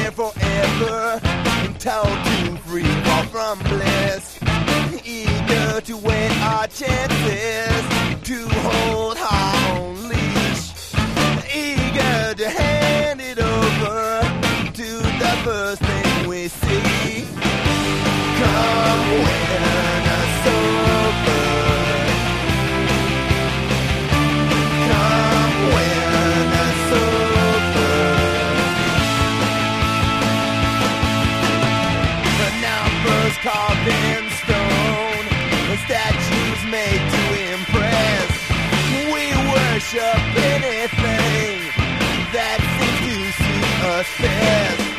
there forever, entitled to free fall from bliss, eager to wait our chances, to hold our own leash, eager to hand it over to the first thing we see. Come win us over. Come win us over. Numbers carved in stone, statues made to impress. We worship anything that seems to suit us best.